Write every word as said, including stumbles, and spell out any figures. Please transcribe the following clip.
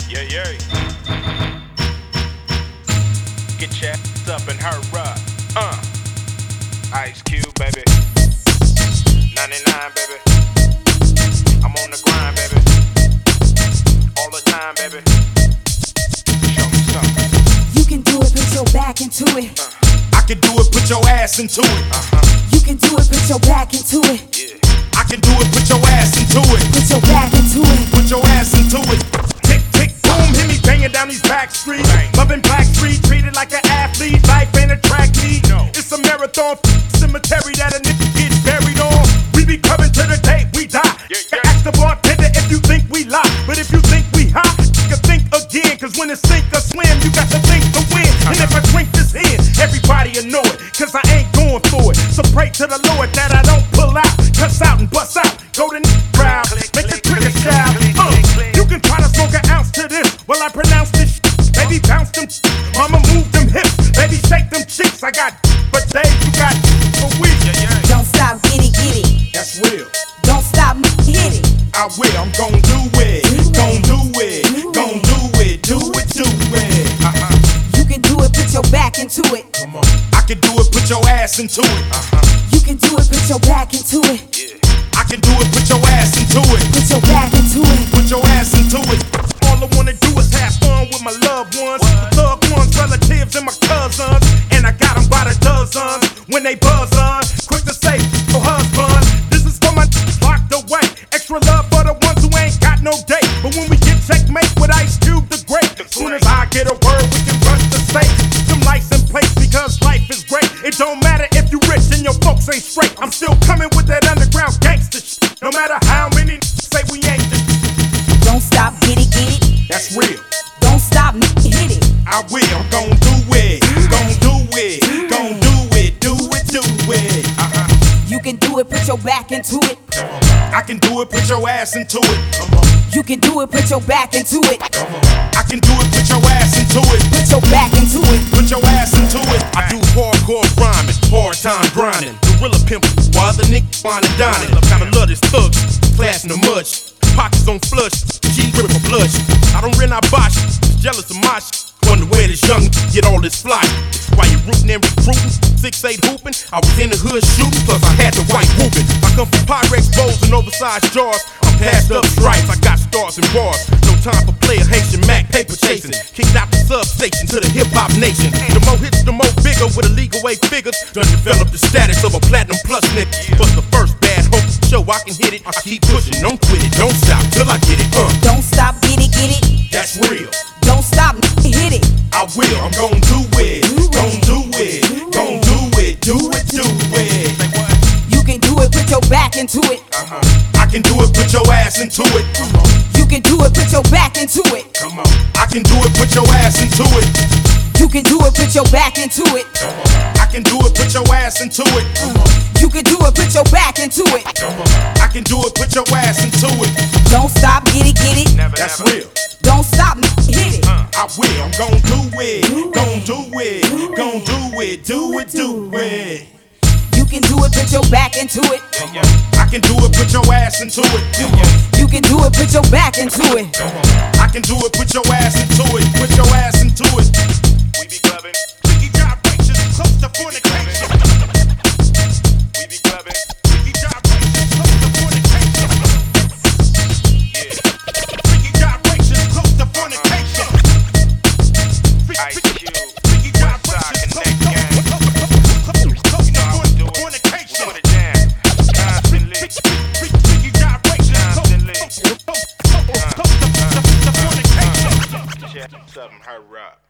Yeah, yeah. Get your ass up and hurry up. Uh. Ice Cube, baby. ninety-nine, baby. I'm on the grind, baby. All the time, baby. Show me something. You can do it, put your back into it. Uh. I can do it, put your ass into it. Uh-huh. You can do it, put your back into it. Yeah. I can do it, put your ass into it. Put your back into it. Put your ass into it. Tick, tick, boom, hit me banging down these back streets. Bang. Loving Black Street, treated like an athlete. Life ain't a track meet. No. It's a marathon cemetery that a nigga get buried on. We be coming to the day we die. Yeah, yeah. Ask the bartender if you think we lie. But if you think we high, you can think again. Cause when it's sink or swim, you got to think to win. And if I drink this in, everybody will know it. Cause I ain't going for it. So pray to the Lord that I don't pull out. Cuss out and bust out. Go to crowd. Make the trigger shout. Uh, you can try to smoke an ounce to this. While I pronounce this shit. Baby bounce them. Mama move them hips. Baby shake them cheeks. I got for days. You got for weeks. Yeah, yeah. Don't stop, get it, get it. That's real. Don't stop, hit it. I will. I'm gon' do it. Gon' do it. Gon' do it. Do it. Do it. Uh-huh. You can do it, put your back into it. Come on. I can do it. Put your ass into it. Uh-huh. You can do it, put your back into it. Yeah. I can do it. Put your ass into it. Put your back into it. Put your ass into it. All I wanna do is have fun with my loved ones, the thug ones, relatives, and my cousins. And I got them by the dozens when they buzz on. Quick to say, oh husband, this is for my locked away. Extra love for the ones who ain't got no date. But when we get checkmate with Ice Cube the Great, as soon as I get a word, we can rush the safe. Some lights in place because life is great. It don't matter if you rich and your folks ain't straight. I'm still coming with that underground gangster shit. No matter how many say we ain't the Don't stop, get it, get it. That's real. Don't stop, hit it. I will, I'm gon' do it, gon' do it, gon' do it, do it, do it. Uh-huh. You can do it, put your back into it. I can do it, put your ass into it. You can do it, put your back into it. I can do it, put your ass into it. Put your back into it. Put your ass into it. I do hardcore rhyming, hard time grinding. Gorilla pimp, while the niggas fine and dining. Kinda love this thug, class in the mud. Pockets on flush, G grip for blush. I don't rent, I bosh, jealous of my shit. Wonder where this young get all this fly. While you rootin' and recruitin', six eight hoopin', I was in the hood shootin', plus I had the white whoopin'. I come from Pyrex bowls and oversized jars. I'm passed up stripes, I got stars and bars. No time for player Haitian Mac, paper chasing. Kicked out the substation to the hip hop nation. The more hits, the more bigger with illegal weight figures. Done developed the status of a platinum plus nigga. But the first bad hope show I can hit it. I keep pushing, don't quit it, don't stop till I get it. Uh, Don't stop, get it, get it. That's real. Don't stop, hit it. I will, I'm gon' do it, gon' do it, gon' do it, do it, do it. You can do it, put your back into it. Uh-huh. I can do it, put your ass into it. You can do it, put your back into it. Come on. I can do it, put your ass into it. You can do it, put your back into it. I can do it, put your ass into it. You can do it, put your back into it. I can do it, put your ass into it. Don't stop, get it, get it. Never, That's never. real. Don't stop, hit it. I will, I'm gon' do it, gon' do it, gon' do it, do it, do it. You can do it, put your back into it. I can do it, put your ass into it. You can do it, put your back into it. I can do it, put your ass into it, put your ass into it. We be clubbing. Freaky gyrations, close to fornication. We be clubbing. Freaky gyrations, close to fornication. Yeah. Freaky gyrations, close to fornication. Ice Cube, Westside Connect gang. You know how we do it. We put it down. Constantly. Constantly. Constantly. Check something, hurry up.